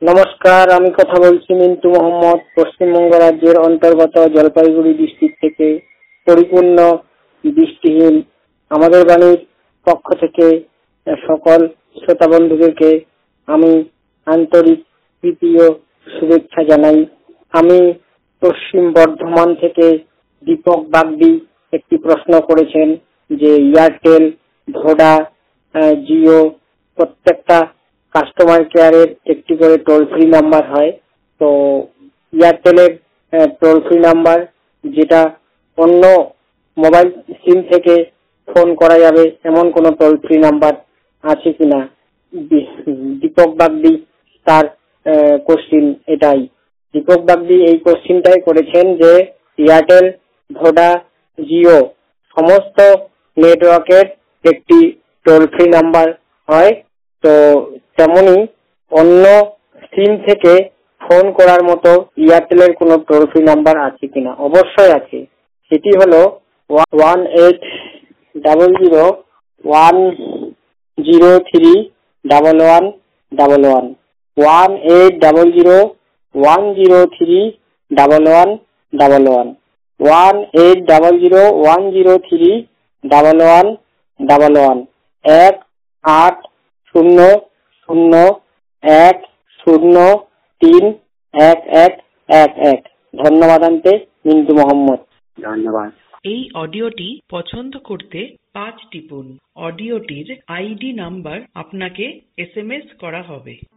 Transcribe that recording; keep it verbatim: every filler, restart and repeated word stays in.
নমস্কার, আমি কথা বলছি মিন্টু মোহাম্মদ, পশ্চিমবঙ্গ রাজ্যের অন্তর্গত জলপাইগুড়ি ডিস্ট্রিক্ট থেকে। পরিপূর্ণ দৃষ্টিহীন আমাদের বাণীর পক্ষ থেকে সকল শ্রোতা বন্ধুদেরকে আমি আন্তরিক প্রীতি ও শুভেচ্ছা জানাই। আমি পশ্চিম বর্ধমান থেকে দীপক বাগদি একটি প্রশ্ন করেছেন যে এয়ারটেল, ভোডা, জিও প্রত্যেকটা কাস্টমার কেয়ারের একটি করে টোল ফ্রি নাম্বার হয়। তো এয়ারটেলের টোল ফ্রি নাম্বার যেটা অন্য মোবাইল সিম থেকে ফোন করা যাবে এমন কোন টোল ফ্রি নাম্বার আছে কিনা? দীপক বাগদি তার কোশ্চিন এটাই। দীপক বাগদি এই কোশ্চিনটাই করেছেন যে এয়ারটেল, ভোডা, জিও সমস্ত নেটওয়ার্কের একটি টোল ফ্রি নাম্বার হয়। তো তেমনি অন্য সিম থেকে ফোন করার মতো এয়ারটেলের কোনো টোল ফ্রি নাম্বার আছে কিনা? অবশ্যই আছে। সেটি হলো one eight double zero one zero three double one double one one eight double zero one zero three double one double one one eight double zero one zero three double one double one এক আট শূন্য শূন্য এক শূন্য তিন এক এক এক এক। ধন্যবাদ আনতে মিন্টু মোহাম্মদ। ধন্যবাদ। এই অডিওটি পছন্দ করতে পাঁচ টিপুন। অডিওটির আইডি নাম্বার আপনাকে এস এম এস করা হবে।